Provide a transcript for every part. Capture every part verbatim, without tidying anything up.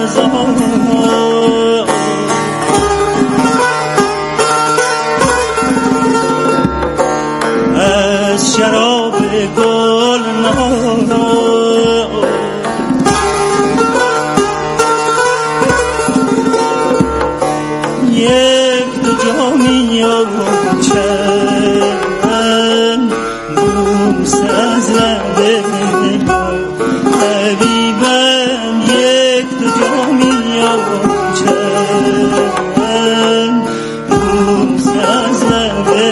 از شراب گل یک دو جامی و چند بوس از لبه حبیبم یک دو جامی و چند بوس از لبه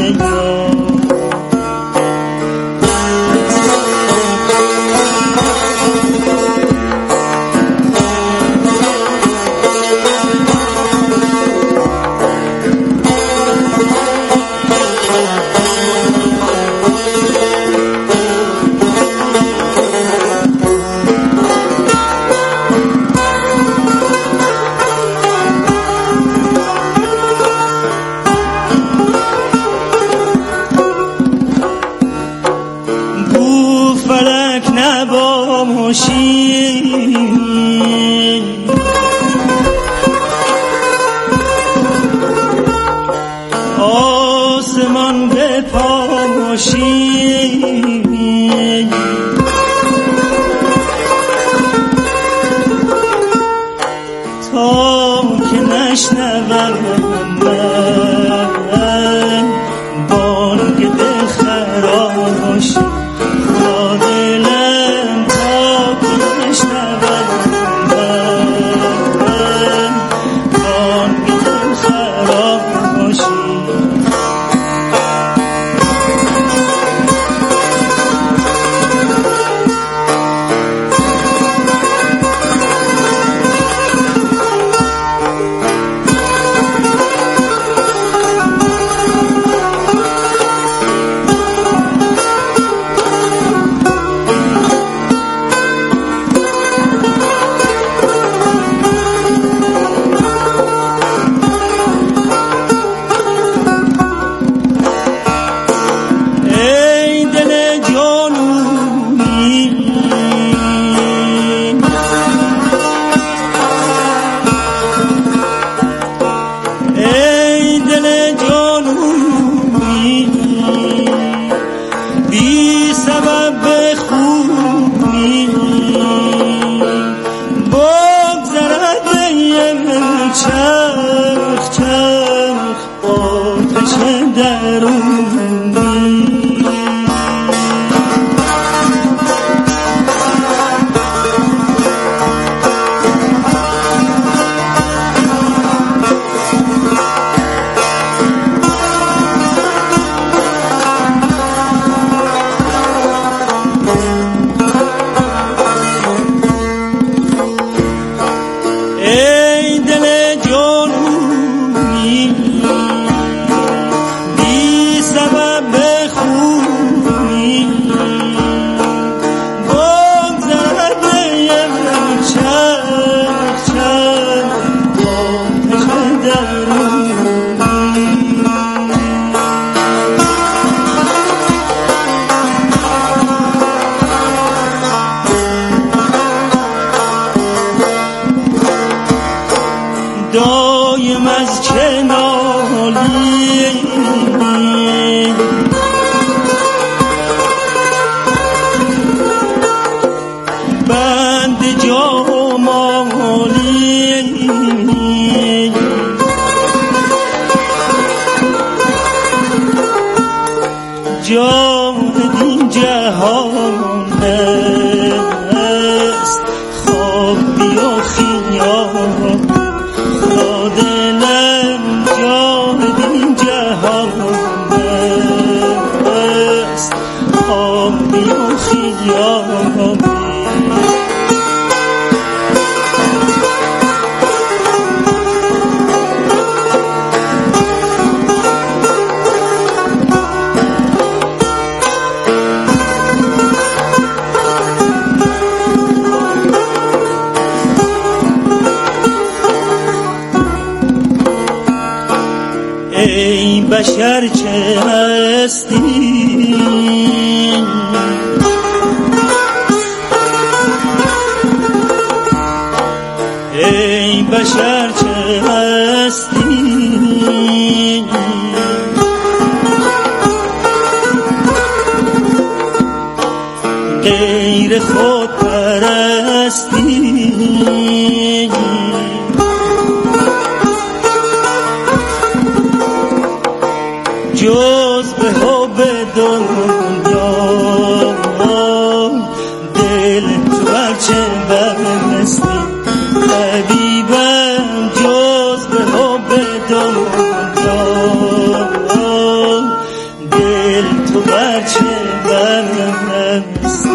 آسمان به پاموشی تا که نشنوم من بانگ دل خراشی چرخ چرخ آتش درونی دایم از چه نالی بند جامالی جام این جهان است خواب بیا خیال دلم جان این جهان است خوابی و خیالی ای بشر چه هستی بشر چه هستی غیر خود پرستی جز به حب دنیا دل تو برچه بستی طبیبم جز به حب دنیا دل تو برچه بستی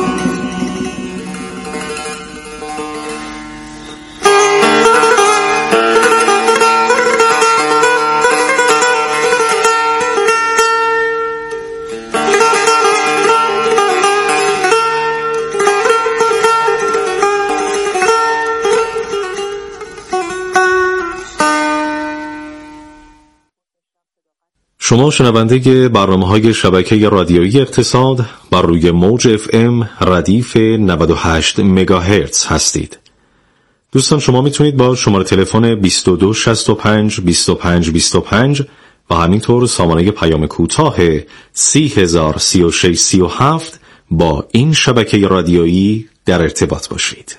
شما شنونده برنامه‌های شبکه رادیویی اقتصاد بر روی موج اف ام ردیف نود و هشت مگاهرتز هستید. دوستان شما میتونید با شماره تلفن بیست و دو شصت و پنج بیست و پنج بیست و پنج و همینطور سامانه پیام کوتاه سی هزار سی و شش سی و هفت با این شبکه رادیویی در ارتباط باشید.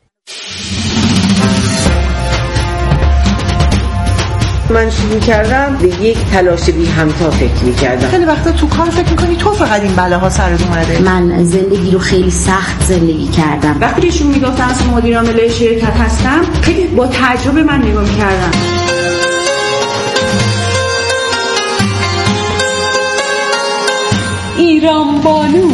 من شروع کردم به یک تلاش بی همتا فکر می‌کردم. خیلی وقتا تو کار فکر می‌کنی تو فقط این بلاها سرت اومده. من زندگی رو خیلی سخت زندگی کردم. وقتی ایشون میگفتن از مدیر عامل شرکت هستم خیلی با تعجب من نگاه می‌کردم. ایران بانو.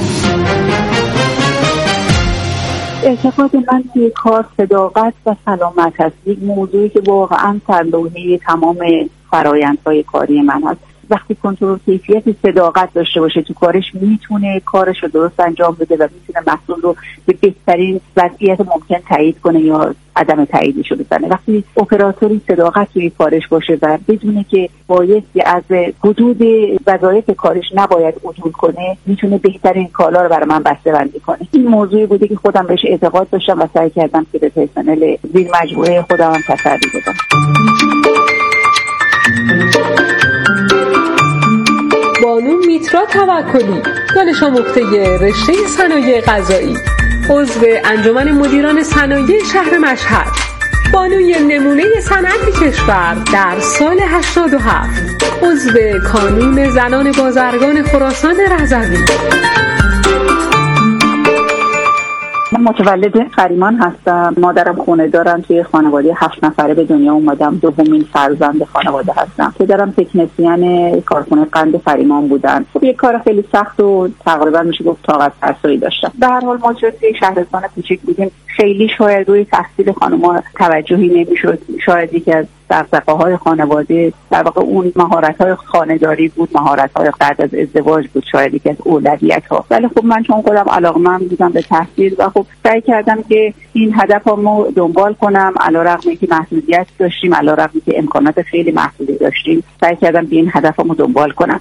اعتقاد من توی کار صداقت و سلامت هست، یک موضوعی که واقعا سرلوحه تمام فرآیندهای کاری من هست. وقتی کنترل کیفیت صداقت داشته باشه تو کارش میتونه کارش رو درست انجام بده و میتونه محصول رو به بهترین وضعیت ممکن تایید کنه یا عدم تاییدش رو بزنه. وقتی اپراتوری صداقت توی کارش باشه و بدونه که بایستی از حدود وظایف کارش نباید عدول کنه، میتونه بهترین کالا رو برای من بسته‌بندی کنه. این موضوعی بوده که خودم بهش اعتقاد داشتم و سعی کردم که به پرسنل زیر مجموعه خودم هم تسری بدم. بانو میترا توکلی، دانش آموخته رشته صنایع غذایی، عضو انجمن مدیران صنایع شهر مشهد، بانوی نمونه صنعت کشور در سال هشتاد و هفت، عضو کانون زنان بازرگان خراسان رضوی. من متولد فریمان هستم. مادرم خونه دارم، توی خانواده هفت نفره به دنیا اومدم. دومین فرزند خانواده هستم. پدرم تکنسین کارخونه قند فریمان بودن. خب یک کار خیلی سخت و تقریبا میشه گفت طاقت فرسایی داشتم. به هر حال ما توی شهرستان کوچیک بودیم. خیلی شاید روی تحصیل خانم‌ها توجهی نمی‌شد. شاید یکی از دغدغه‌های خانواده در واقع اون مهارت‌های خانه‌داری بود، مهارت‌های بعد از ازدواج بود، شاید یکی از اولویت‌ها. ولی خب من چون خودم علاقه‌مند بودم به تحصیل و خب سعی کردم که این هدفمو دنبال کنم، علیرغم اینکه محدودیت داشتیم، علیرغم اینکه امکانات خیلی محدودی داشتیم، سعی کردم که این هدفمو دنبال کنم.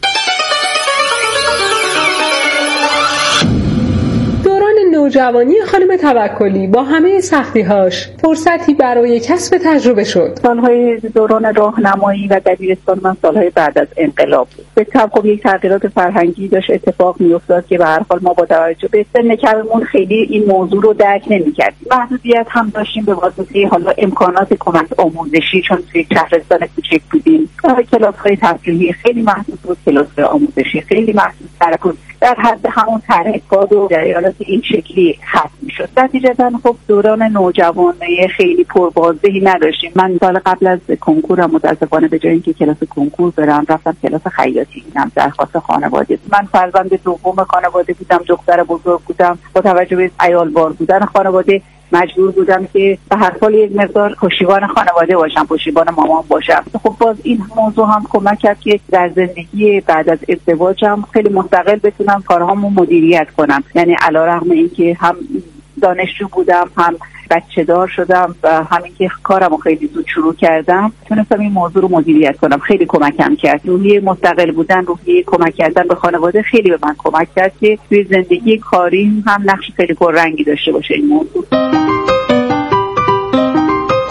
نوجوانی خانم توکلی با همه سختی‌هاش فرصتی برای کسب تجربه شد. سالهای دوران راهنمایی و دبیرستان من سالهای بعد از انقلاب بود. به طب خب یک تغییرات فرهنگی داشت اتفاق می‌افتاد که به هر حال ما با توجه به سن کممون خیلی این موضوع رو درک نمی‌کردیم. محدودیت هم داشتیم به واسطه حالا امکانات کمک آموزشی، چون توی شهرستان کوچک بودیم. کلاس‌های تفریحی خیلی محدود بود، کلاس‌های آموزشی خیلی محدود بود. در حد همون تحریکات و جریانات این شکلی ختم می‌شد. نتیجتاً خب دوران نوجوانی خیلی پربازدهی نداشتیم. من سال قبل از کنکورم متأسفانه به جای اینکه کلاس کنکور برم رفتم کلاس خیاطی دیدم درخواست خانواده. من فرزند دوم خانواده بودم، دختر بزرگ بودم. با توجه به عیالوار بودن خانواده مجبور بودم که به هر حال یک مقدار پشتیبان خانواده باشم، پشتیبان مامان باشم. خب باز این موضوع هم کمک کرد که در زندگی بعد از ازدواجم خیلی مستقل بتونم کارهامو مدیریت کنم. یعنی علیرغم اینکه هم دانشجو بودم، هم بچه دار شدم و همین که کارمو خیلی زود شروع کردم، تونستم این موضوع رو مدیریت کنم. خیلی کمکم کرد. روحیه مستقل بودن، روحیه کمک کردن به خانواده خیلی به من کمک کرد که توی زندگی کاریم هم نقش خیلی پررنگی داشته باشه این موضوع.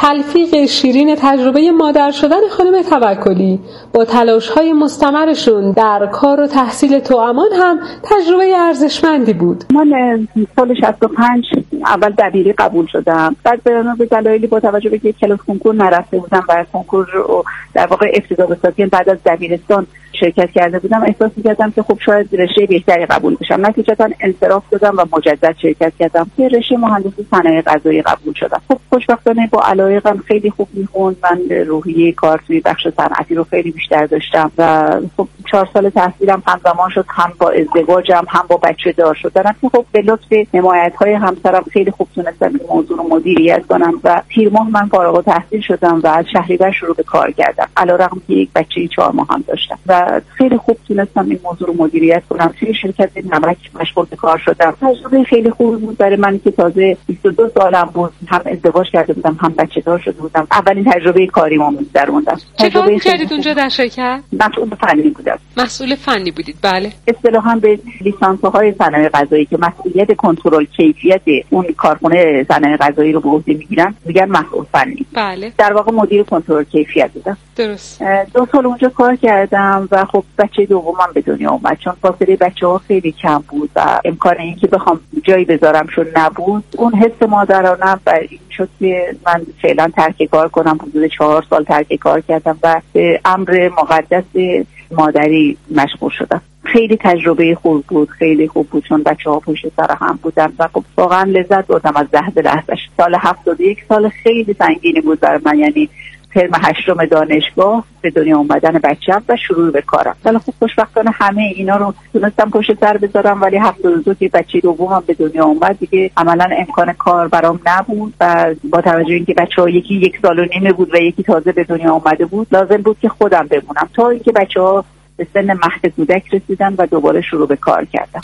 تلفیق شیرین تجربه مادر شدن خانم توکلی با تلاش‌های مستمرشون در کار و تحصیل توامان هم تجربه ارزشمندی بود. من سال شصت و پنج اول دبیری قبول شدم. بعد به دلایلی با توجه به اینکه کلاس کنکور نرفته بودم و کنکور رو در واقع ابتدا به سازی بعد از دبیرستان شرکت کرده بودم، احساس می‌کردم که خب شاید رشته بهتری قبول بشم. نتیجتاً انصراف دادم و مجدد شرکت کردم. که رشته مهندسی صنایع غذایی قبول شدم. خب خوشبختانه با علایقم خیلی خوب میخوند. من روحیه کار توی بخش صنعتی رو خیلی بیشتر داشتم و خب چهار سال تحصیلم همزمان شد، هم با ازدواجم هم با بچه دار شدنم که خب به لطف حمایت‌های همسرم خیلی خوب تونستم این موضوع رو مدیریت کنم و تیر ماه من فارغ التحصیل شدم و از شهریور شروع به کار کردم. علیرغم که یک بچه چهار ماه هم داشتم و خیلی خوب تونستم این موضوع رو مدیریت کنم. توی شرکت نمک مشغول به کار شدم. تجربه خیلی خوبی بود برای من که تازه بیست و دو سالم بود، هم ازدواج کرده بودم هم بچه دار شده بودم. اولین تجربه کاریمو می‌گذروندم. چطور می‌کردید اونجا در شرکت؟ مسئول فنی بودم. مسئول فنی بودید، بله. اصطلاحاً به لیسانس‌های صنایع غذایی که مسئولیت کنترل کیفیت اون کارخونه صنایع غذایی رو به عهده می‌گیرن میگن مسئول فنی. بله. در واقع مدیر کنترل کیفیت بودم. درست. دو سال اونجا کار کردم و خب بچه دومم به دنیا اومد. چون فاصله بچه‌ها خیلی کم بود و امکان اینکه بخوام جایی بذارم شون نبود. اون حس مادرانه بر این شد که من فعلا ترک کار کنم. حدود چهار سال ترک کار کردم و به امر مقدس مادری مشغول شدم. خیلی تجربه خوب بود، خیلی خوب بود چون بچه‌ها پشت سر هم بودن و خب واقعا لذت بردم از لحظه لحظه‌اش. سال هفتاد و یک سال خیلی سنگینی بود برای من، یعنی ترم هشتم دانشگاه، به دنیا اومدن بچه‌ام و شروع به کارم. حالا خب خوشبختانه همه اینا رو تونستم پشت سر بذارم، ولی هفتاد و دو که بچه دومم به دنیا اومد دیگه عملاً امکان کار برام نبود و با توجه اینکه بچه‌ها یکی یک سال و نیمه بود و یکی تازه به دنیا اومده بود، لازم بود که خودم بمونم تا اینکه بچه‌ها به سن مهد کودک رسیدن و دوباره شروع به کار کردم.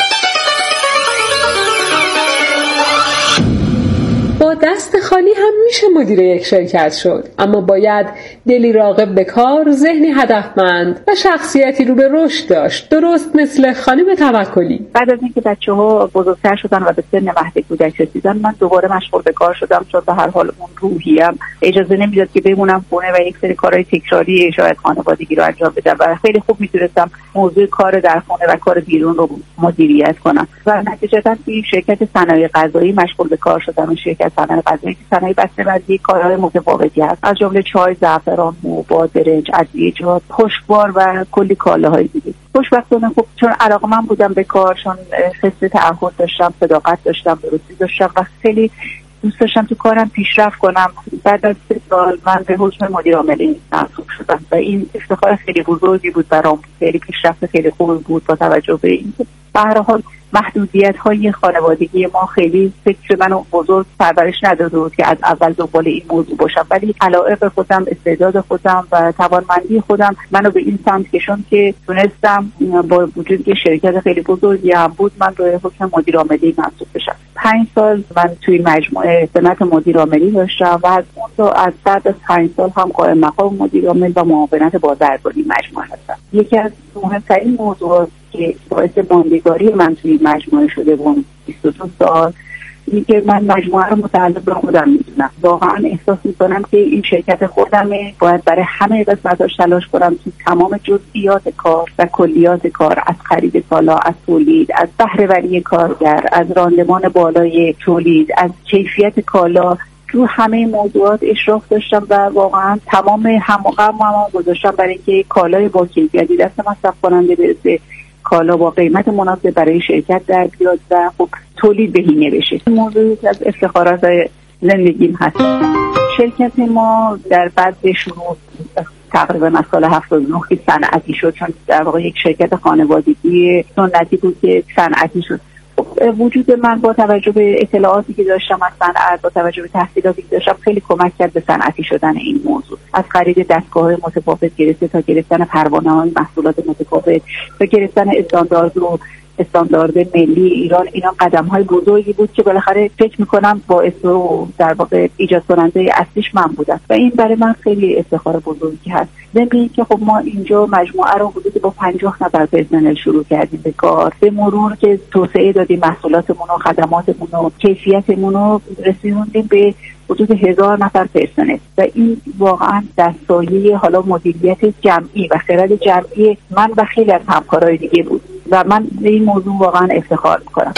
با دست خالی هم میشه مدیر یک شرکت شد، اما باید دلی راغب به کار، ذهنی هدفمند و شخصیتی رو به رشد داشت، درست مثل خانم توکلی. بعد از اینکه بچه‌ها بزرگتر شدن و به سن مهد کودک رسیدن، من دوباره مشغول به کار شدم چون به هر حال اون روحیم اجازه نمیداد که بمونم خونه و یک سری کارهای تکراری شاید خانوادگی رو انجام بدم و خیلی خوب میتونستم موضوع کار در خونه و کار بیرون رو مدیریت کنم و نتیجتاً توی شرکت صنایع غذایی مشغول به کار شدم. شرکت صنایع غذایی صنایع بسته‌بندی کارهای متفاوتی هست، از جمله چای، زعفران، موبا، برنج، ادویه‌جات، خشکبار و کلی کالاهای دیگه. خوشبختانه خب چون علاقه‌مند بودم به کار، چون حس تعهد داشتم، صداقت داشتم، درستی داشتم و خیلی دوست داشتم تو کارم پیشرفت کنم. بعد از سه سال من به حکم مدیر عامل منصوب شدم و این افتخار خیلی بزرگی بود برام. خیلی پیشرفت خیلی خوب بود با توجه به اینکه به هر حال محدودیت‌های خانوادگی ما خیلی فکر منو بزرگ پرورش نداده بود که از اول دنبال این موضوع باشم، ولی علایق خودم، استعداد خودم و توانمندی خودم منو به این سمت کشوند که تونستم با وجود که شرکت خیلی بزرگی هم بود من روی حکم مدیر عاملی منصوب بشم. پنج سال من توی مجموعه سمت مدیر عاملی داشتم و از اون از بعد از پنج سال هم قائم مقام مدیر عامل و معاونت بازرگانی مجموعه هستم. یکی از مهمترین موضوعات که باعث ماندگاری من توی مجموعه شده بود بیست و دو سال این که من مجموعه رو متعلق به خودم میدونم. واقعا احساس میکنم که این شرکت خودمه، باید برای همه قسمتاش تلاش کنم تو تمام جزئیات کار و کلیات کار، از خرید کالا، از تولید، از بهره‌وری کارگر، از راندمان بالای تولید، از کیفیت کالا، تو همه موضوعات اشراف داشتم و واقعا تمام هموغم هم گذاشتم برای اینکه کالای با کیفیتی دست مصرف کننده برسه، کالا با قیمت مناسب برای شرکت در بیاد و خب تولید بهینه بشه. این موضوعی که از افتخارات زندگیم هست. شرکت ما در بعد شروع تقریبا از سال هفتاد و نه که صنعتی شد، چون در واقع یک شرکت خانوادگی سنتی بود که صنعتی شد. وجود من با توجه به اطلاعاتی که داشتم از صنعت، با توجه به تحصیلاتی که داشتم، خیلی کمک کرد به صنعتی شدن این موضوع. از خرید دستگاه‌های متفاوت گرفته تا گرفتن پروانه‌های محصولات متفاوت تا گرفتن استاندارد رو استاندارد ملی ایران، اینا قدم‌های بزرگی بود که بالاخره فکر می‌کنم باعث رو در واقع ایجاد کننده اصلیش من بودم و این برای من خیلی افتخار بزرگی هست. ضمن که خب ما اینجا مجموعه رو حدود با پنجاه نفر پرسنل شروع کردیم به کار، به مرور که توسعه دادیم محصولاتمون و خدماتمون و کیفیتمون رو رسوندیم به حدود هزار نفر پرسنل و این واقعا در سایه حالا مدیریت جمعی و خرد جمعی من و خیلی از همکارای دیگه بود و من به این موضوع واقعا افتخار میکنم.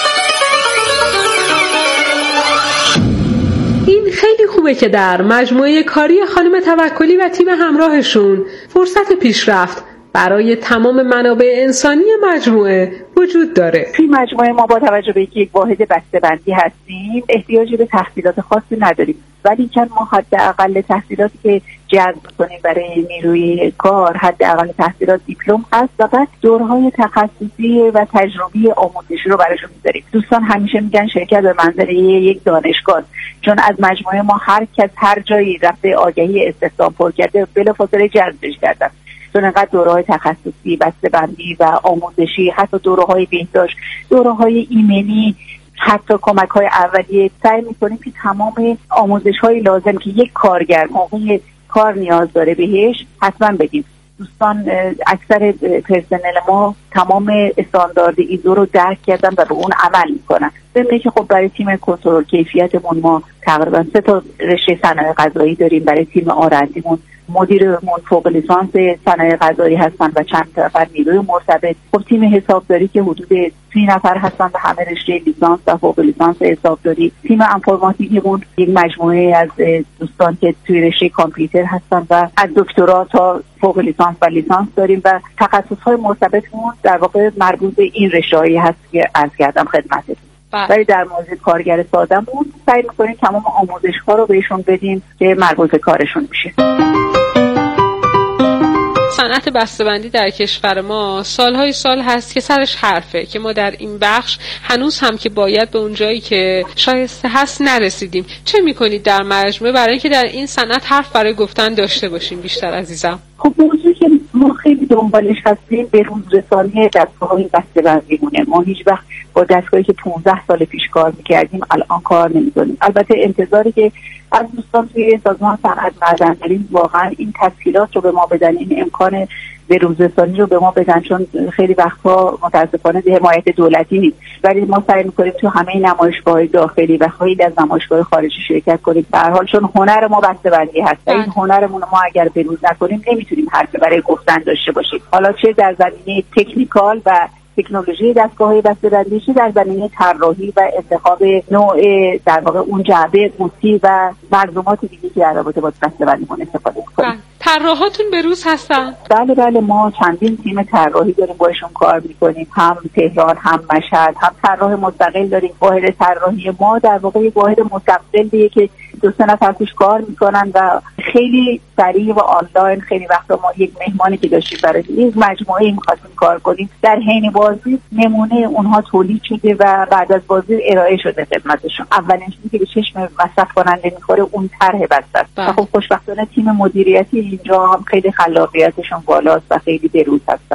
این خیلی خوبه که در مجموعه کاری خانم توکلی و تیم همراهشون فرصت پیشرفت برای تمام منابع انسانی مجموعه وجود داره. توی مجموعه ما با توجه به اینکه یک واحد بسته‌بندی هستیم احتیاجی به تحصیلات خاصی نداریم، ولی چون ما حداقل تحصیلاتی که جذب کنیم برای نیروی کار حداقل تحصیلات دیپلم هست و بعد دورهای تخصصی و تجربی آموزشی رو براشون می‌ذاریم. دوستان همیشه میگن شرکت به منزله یک دانشگاه، چون از مجموعه ما هر کس هر جایی رفته آگهی استخدام پر کرده بلافاصله جذبش کردن. چون انقدر دوره‌های تخصصی، بسته‌بندی و آموزشی، حتی دوره‌های بهداشت، دوره‌های ایمنی، حتی کمک‌های اولیه سعی می‌کنیم که تمام آموزش‌های لازم که یک کارگر موقع کار نیاز داره بهش حتما بدیم. دوستان اکثر پرسنل ما تمام استاندارد ایزو رو درک کردن و به اون عمل میکنن. ضمن که خب برای تیم کنترل کیفیتمون ما تقریبا سه تا رشته صنایع غذایی داریم. برای تیم آرندیمون مدیرمون فوق لیسانس صنایع غذایی هستن و چند نفر نیروی مرتبط. خب تیم حسابداری که حدود سی نفر هستن و همه رشته لیسانس و فوق لیسانس حسابداری. تیم انفرماتیکمون یک مجموعه از دوستان که توی رشته کامپیوتر هستن و از دکترا تا فوق لیسانس و لیسانس داریم و تخصص‌های مرتبطمون در واقع مربوط به این رشته‌هایی هست که عرض کردم خدمتتون. ولی در مورد کارگر ساده‌مون سعی می‌کنیم تمام آموزش‌ها رو بهشون بدیم که مربوط به کارشون میشه. صنعت بسته‌بندی در کشور ما سالهای سال هست که سرش حرفه که ما در این بخش هنوز هم که باید به اون جایی که شایسته هست نرسیدیم. چه می‌کنید در مجموعه برای اینکه در این صنعت حرف برای گفتن داشته باشیم بیشتر عزیزم؟ خب موضوعی که ما خیلی دنبالش هستیم به روز رسانی دستگاه‌های بسته‌بندیمونه. ما هیچ وقت با دستگاهی که پانزده سال پیش کار می‌کردیم الان کار نمی‌کنیم. البته انتظاری که از دوستان توی سازمان صنعت معدن‌داری واقعا این تسهیلات رو به ما بدن، این امکان به روز رسانی رو به ما بدن، چون خیلی وقتها متاسفانه به حمایت دولتی نیست. ولی ما سعی می‌کنیم تو همه نمایشگاه‌های داخلی و خیلی از نمایشگاه‌های خارجی شرکت کنیم. به هر حال چون هنر ما بسته‌بندی هست، این هنرمون ما اگر به روز نکنیم نمی‌تونیم حرف برای گفتن داشته باشیم. حالا چه در زمینه تکنیکال و تکنولوژی دستگاه‌های بسته‌بندی، چه در زمینه طراحی و انتخاب نوع در واقع اون جعبه قوطی و ملزومات دیگه که در رابطه با بسته‌بندیمون استفاده می‌کنیم. طراحاتون به روز هستن؟ بله بله ما چندین تیم طراحی داریم باشون کار می‌کنیم، هم تهران هم مشهد، هم طراح مستقل داریم. واحد طراحی ما در واقع یک واحد مستقلیه که دو سه نفر توش کار می‌کنن و خیلی سریع و آنلاین. خیلی وقتا ما یک مهمانی که داشتیم برای یک مجموعه می‌خواستیم کار کنیم، در حین بازی نمونه اونها تولید شده و بعد از بازی ارائه شده خدمتشون. اولین چیزی که به چشم مصرف کننده می‌خوره اون طرح بسته است. خب خوشبختانه تیم مدیریتی اینجا هم خیلی خلاقیتشون بالاست و خیلی بروز هستن.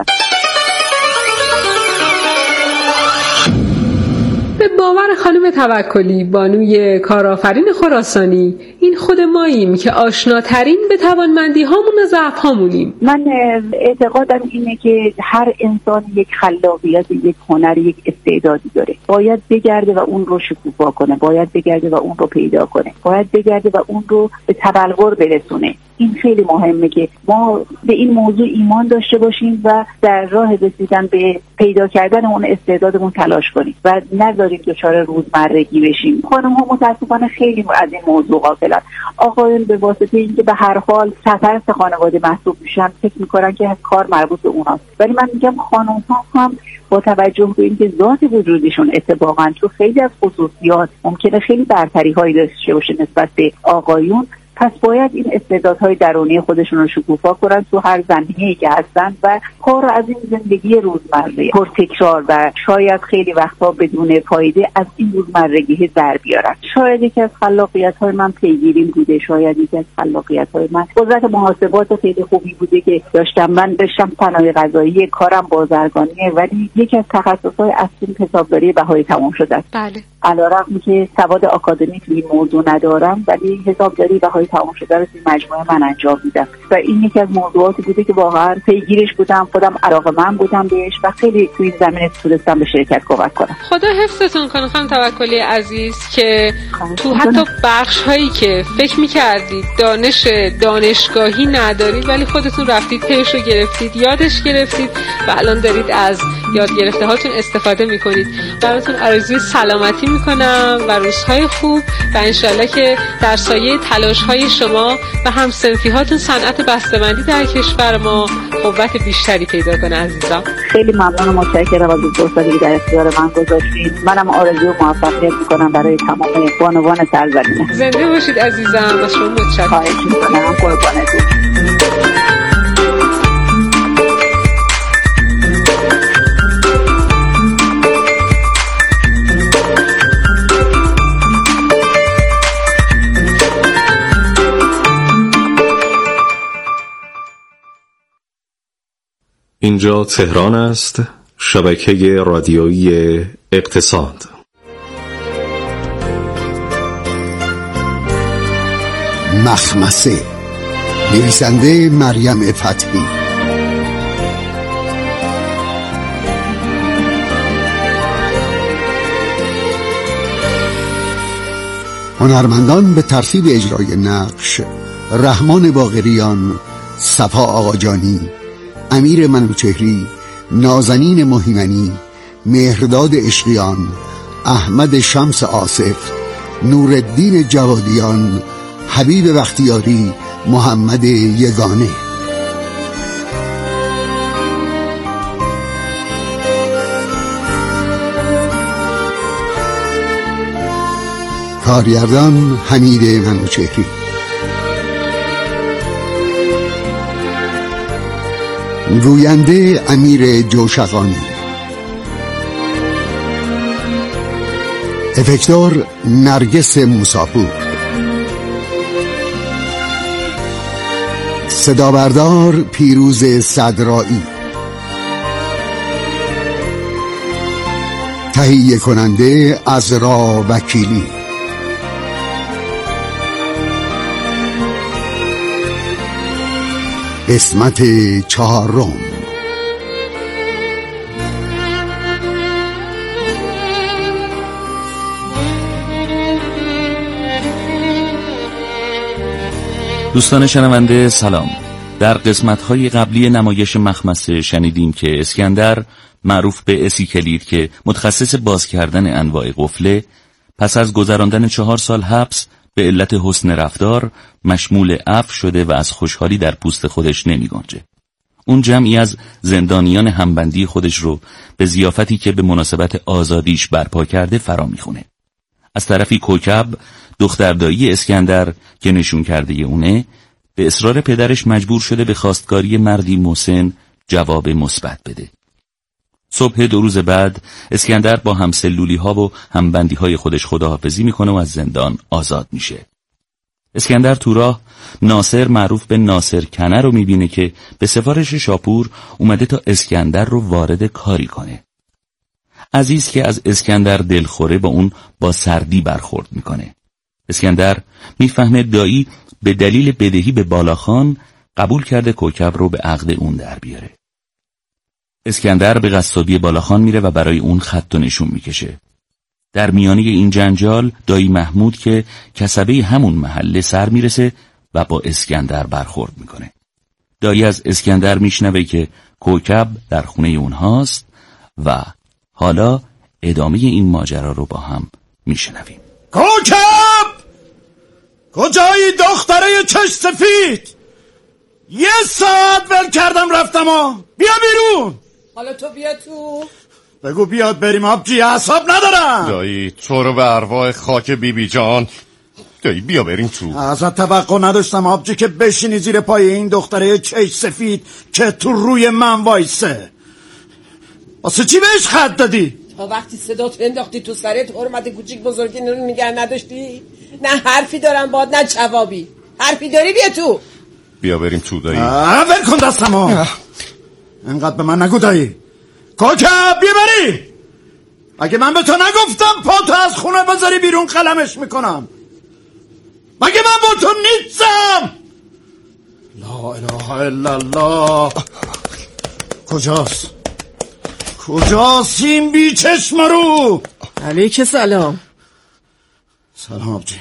به باور خانم توکلی بانوی کارآفرین خراسانی این خود ماییم که آشناترین به توانمندی هامون و ضعف هامونیم. من اعتقادم اینه که هر انسان یک خلاقیت، یک هنر، یک استعدادی داره. باید بگرده و اون رو شکوفا کنه، باید بگرده و اون رو پیدا کنه، باید بگرده و اون رو به تبلور برسونه. این خیلی مهمه که ما به این موضوع ایمان داشته باشیم و در راه رسیدن به پیدا کردن اون استعدادمون تلاش کنیم و نذاریم دچار روزمرگی بشیم. خانم‌ها متأسفانه خیلی از این موضوع غافلن. آقایان به واسطه اینکه به هر حال سرپرست خانواده محسوب میشن فکر میکنن که کار مربوط به اوناست. ولی من میگم خانم‌ها هم با توجه به اینکه ذات وجودشون اتفاقا تو خیلی از خصوصیات ممکنه خیلی برتری‌هایی داشته باشه نسبت به آقایون، پس باید این استعدادهای درونی خودشون رو شکوفا کنن تو هر زمینه‌ای که هستن و کار از این زندگی روزمره پرتکرار و شاید خیلی وقتا بدون فایده از این روزمرگی در بیارن. شاید یکی از خلاقیت‌های من پیگیریم بوده، شاید یکی از خلاقیت‌های من قدرت محاسبات خیلی خوبی بوده که داشتم. من داشتم صنایع غذایی، کارم بازرگانیه، ولی یکی از تخصص‌های اصلی حسابداری بهایی تمام شده است. بله. علیرغم که سواد آکادمیک توی این موضوع ندارم، ولی حسابداری بهای تمام شده رو توی مجموعه من انجام میدم و این یکی از موضوعاتی بوده که واقعا پیگیرش بودم، خودم علاقه‌مند بودم بهش و خیلی توی این زمینه تونستم به شرکت کمک کنم. خدا حفظتون کنه خانم توکلی عزیز که تو حتی بخش هایی که فکر می‌کردید دانش دانشگاهی ندارید ولی خودتون رفتید پیش رو گرفتید، یادش گرفتید و الان دارید از یاد گرفته هاتون استفاده میکنید. براتون آرزوی سلامتی میکنم و روزهای خوب و انشالله که در سایه تلاش های شما و هم‌صنفی هاتون صنعت بسته‌بندی در کشور ما قوت بیشتری پیدا کنه. عزیزم خیلی ممنون و متشکرم از فرصتی که در اختیار من گذاشتید. منم آرزوی موفقیت میکنم برای تمام بانوان سرزمین. زنده باشید عزیزم و شما متشکرم. خواهش میکنم. قربانتون. اینجا تهران است، شبکه رادیویی اقتصاد. مخمسه، نویسنده مریم فتحی. هنرمندان به ترتیب اجرای نقش: رحمان باقریان، صفا آقاجانی، امیر منوچهری، نازنین مهیمنی، مهرداد عشقیان، احمد شمس آصف، نورالدین جوادیان، حبیب بختیاری، محمد یگانه. کارگردان حمید منوچهری. گوینده امیر جوشقانی. افکتور نرگس موساپور. صدابردار پیروز صدرایی. تهیه کننده عذرا وکیلی. قسمت چهارم. دوستان شنونده سلام. در قسمت‌های قبلی نمایش مخمسه شنیدیم که اسکندر، معروف به اسی کلید که متخصص باز کردن انواع قفله، پس از گذراندن چهار سال حبس به علت حسن رفتار مشمول عفو شده و از خوشحالی در پوست خودش نمی گنجه. اون جمعی از زندانیان همبندی خودش رو به ضیافتی که به مناسبت آزادیش برپا کرده فرا میخونه. از طرفی کوکب، دختردایی اسکندر که نشون کرده اونه، به اصرار پدرش مجبور شده به خواستگاری مردی مسن جواب مثبت بده. صبح دو روز بعد اسکندر با همسلولی ها و همبندی های خودش خداحافظی میکنه و از زندان آزاد میشه. اسکندر تو راه ناصر، معروف به ناصر کنه، رو میبینه که به سفارش شاپور اومده تا اسکندر رو وارد کاری کنه. عزیز که از اسکندر دلخوره با اون با سردی برخورد میکنه. اسکندر میفهمه دایی به دلیل بدهی به بالاخان قبول کرده کوکب رو به عقد اون در بیاره. اسکندر به قصابی بالاخان میره و برای اون خط و نشون میکشه. در میانه این جنجال دایی محمود که کسبه همون محله سر میرسه و با اسکندر برخورد میکنه. دایی از اسکندر میشنوه که کوکب در خونه اونهاست و حالا ادامه این ماجرا رو با هم میشنویم. کوکب! کجایی دختره چشم سفید؟ یه ساعت ول کردم رفتم ها. بیا بیرون. حالا تو بیا تو. بگو بیاد بریم آبجی، اعصاب ندارم. دایی تو رو به ارواح خاک بی بی جان. دایی بیا بریم تو. ازت توقع نداشتم آبجی که بشینی زیر پای این دختره چشم سفید که تو روی من وایسه. واسه چی بهش خط دادی؟ تا وقتی صدا تو انداختی تو سرت حرمت کوچیک بزرگی رو نگه نداشتی؟ نه حرفی دارم باد نه جوابی. حرفی داری بیا تو. بیا بریم تو دایی. ول کن دستمو. انقدر به من نگو دایی. کوکب بیا بری. اگه من به تو نگفتم پاتو از خونه بذاری بیرون قلمش میکنم. مگه من با تو نیستم؟ لا اله الا الله. کجاست کجاست این بیچشم رو؟ علیک سلام. سلام آبجی.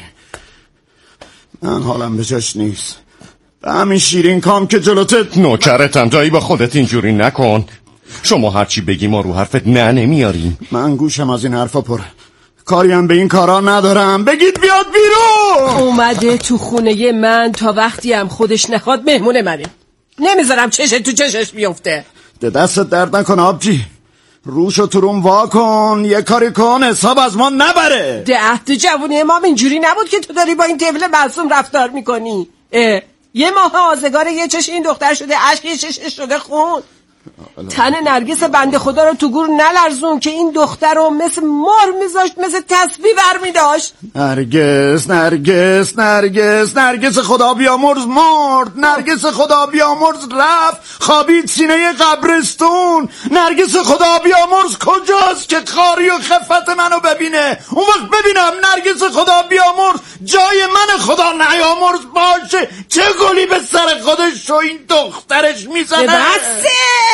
من حالم به جاش نیست. به همین شیرین کام که جلوتت. نوکرتم، دایی با خودت اینجوری نکن. شما هرچی بگی ما رو حرفت نه نمیاریم. من گوشم از این حرفا پره. کاری هم به این کارا ندارم. بگید بیاد بیرون. اومده تو خونه من تا وقتی هم خودش نخواد مهمون منه. نمیذارم چشش تو چشش بیفته. ده دستت درد نکن آبجی. روشو تو روم وا کن. یه کاری کن حساب از ما نبره. ده عهد جوونی ما اینجوری نبود که تو داری با این طفل معصوم رفتار میکنی. یه ماه آزگار یه چش این دختر شده عشق، یه چشش شده خون. تن نرگس بنده خدا رو تو گور نلرزون که این دختر رو مثل مار میذاشت، مثل تسبیح برمی داشت. نرگس نرگس نرگس نرگس خدا بیامرز مرد. نرگس خدا بیامرز رفت خوابید سینه قبرستون. نرگس خدا بیامرز کجاست که خاری و خفت منو ببینه؟ اون وقت ببینم نرگس خدا بیامرز جای من خدا نیامرز باشه چه گلی به سر خودش و این دخترش میزنه. بسه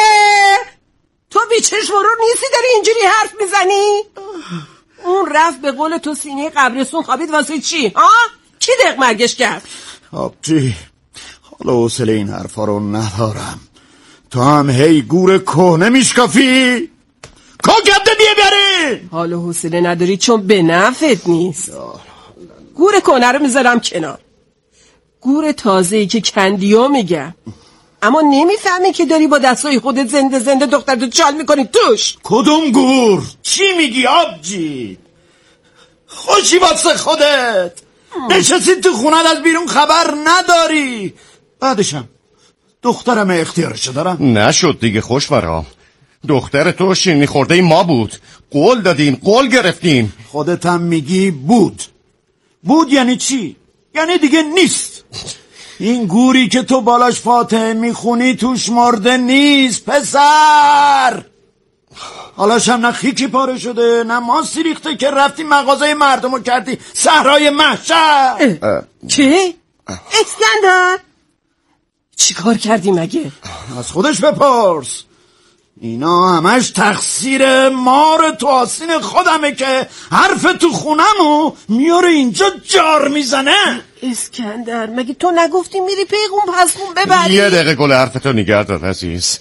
تو بیچشم رو نیستی داری اینجوری حرف میزنی؟ اون رفت به قول تو سینه قبرستون خوابید واسه چی؟ ها؟ کی دق مرگش کرد؟ آبجی حالا حوصله این حرفا رو ندارم. تو هم هی گور کهنه میشکافی. کاکبده بیه بری. حالا حوصله نداری چون به نفعت نیست. گور کهنه رو میذارم کنار. گور تازه‌ای که کندیو میگم. اما نمیفهمی که داری با دستای خودت زنده زنده دخترتو چال میکنی توش. کدوم گور؟ چی میگی آبجی؟ خوشی واسه خودت. نشستی تو خونت از بیرون خبر نداری. بعدشم دخترم اختیارشو دارم. نشد دیگه خوشورا. دختر تو شیرینی خورده ما بود. قول دادیم، قول گرفتیم. خودت هم میگی بود. بود یعنی چی؟ یعنی دیگه نیست. این گوری که تو بالاش فاتحه میخونی توش مرده نیست پسر. حالاش هم نه خیکی پاره شده نه ماسی ریخته که رفتی مغازه مردمو کردی صحرای محشر. چی؟ اسکندر چی کار کردی مگه؟ از خودش بپرس. اینا همش تقصیر مار تو آسین خودمه که حرف تو خونمو میاره اینجا جار میزنه. اسکندر مگه تو نگفتی میری پیغون پسخون ببری؟ یه دقیقه گل حرفتو نگه دار عزیز.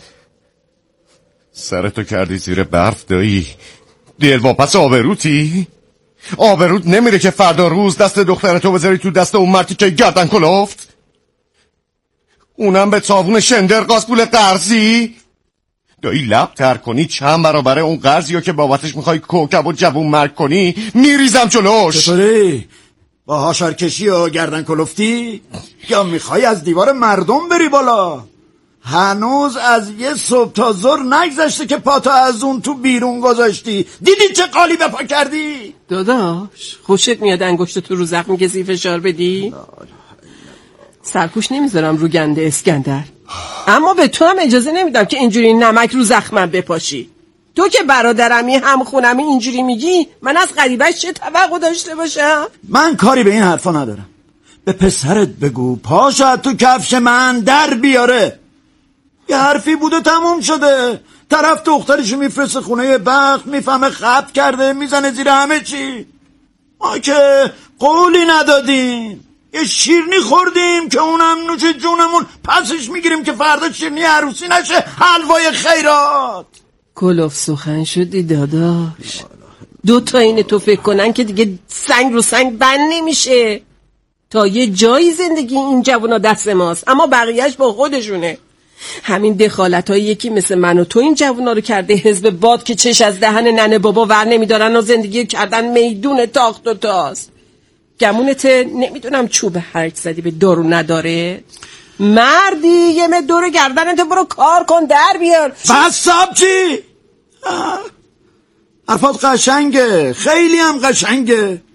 سرتو کردی زیر برف دایی. دل واپس آبروتی؟ آبروت نمیره که فردا روز دست دخترتو بذاری تو دست اون مردی که گردن کلفت؟ اونم به تاوون شندر قاسپول قرضی؟ دایی لب تر کنی چند برابره اون قرضیو که بابتش میخوای کوکب و جوون مرگ کنی میریزم جلوش. چطوری؟ با هاشارکشی و گردن کلفتی؟ یا میخوای از دیوار مردم بری بالا؟ هنوز از یه صبح تا ظهر نگذشته که پاتو از اون تو بیرون گذاشتی. دیدی چه قالی به پا کردی؟ داداش خوشت میاد انگشت تو رو زخمی کسی فشار بدی؟ سرپوش نمیذارم رو گنده اسکندر، اما به تو هم اجازه نمیدم که اینجوری نمک رو زخمم بپاشی. تو که برادرمی هم خونمی اینجوری میگی من از غریبش چه توقع داشته باشم؟ من کاری به این حرفا ندارم. به پسرت بگو پاشو تو کفش من در بیاره. یه حرفی بوده تموم شده. طرف دخترشو میفرسته خونه بخت میفهمه خط کرده میزنه زیر همه چی. ما که قولی ندادیم. یه شیرنی خوردیم که اونم نوش جونمون پسش میگیریم که فردا شیرنی عروسی نشه حلوای خیرات. کلوف سخن شدی داداش. دو تا اینه تو فکر کنن که دیگه سنگ رو سنگ بند نمیشه. تا یه جایی زندگی این جوانا دست ماست اما بقیهش با خودشونه. همین دخالت های یکی مثل من و تو این جوانا رو کرده حزب باد که چش از دهن ننه بابا ور نمیدارن و زندگی کردن میدون تاخت و تاست. گمونت نمیدونم چوب هرچ زدی به دارو نداره. مردی یه مت دور گردنت برو کار کن در بیار. بس صاحب چی؟ حرفات قشنگه خیلی هم قشنگه